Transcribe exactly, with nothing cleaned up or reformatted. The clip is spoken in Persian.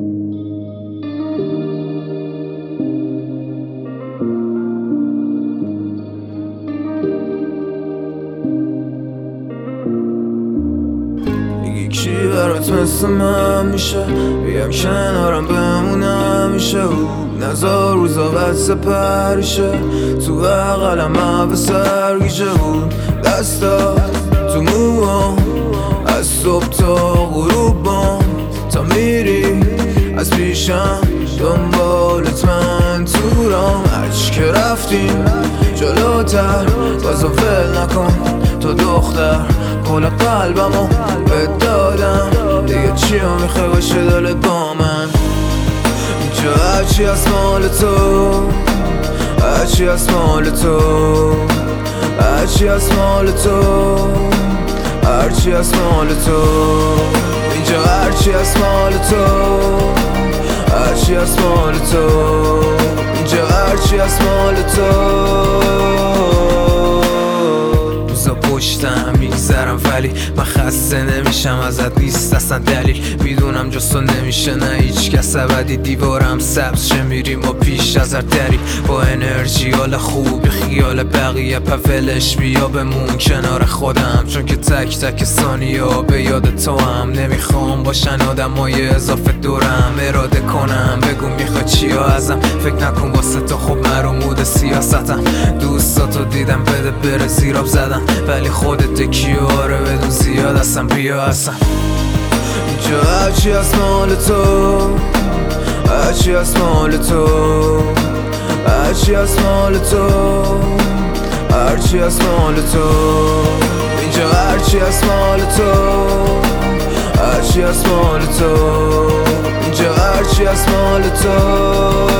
کی برات مثل من میشه بیم کنارم بمونم میشه او نزار روزا بد سپرشه تو بغلم عب سرگیجه بود دستا تو موام از صبح تا غروب بام تا میری از پیشم دنبالت من تو رام هرچی که رفتیم جلوتر بازم ول نکن تو دختر کل قلبمو بهت دادم دیگه چی رو میخوای باشه دلت با من اینجا هرچی از مال تو هرچی از مال تو هرچی از مال تو هرچی از مال تو اینجا هرچی از مال تو هرچی از مال تو اینجا هرچی از مال تو روزا پشتم میگذرم ولی من خسته نمیشم ازت نیست اصلا دلیل میدونم جز تو نمیشه نه هیچ کس ابدی دیوارم سبز شه میریم و پیش از هر دری با انرژی حال خوب خیال بقیه پولش بیا بمون کنار خودم چون که تک تک ثانیه به یاد تو هم نمیخوام باشن آدم های اضافه دورم اراده کنم بگو میخوای چیا ازم فکر نکن واسه تو خب من رو مود سیاستم دوستاتو دیدم بده بره زیراب زدم ولی خودت کیاره بدون زیاد هستم بیا هستم اینجا هرچی از مال تو هرچی از مال تو هرچی از مال تو هرچی از مال تو اینجا هرچی از مال تو هرچی از مال تو اینجا هرچی از مال تو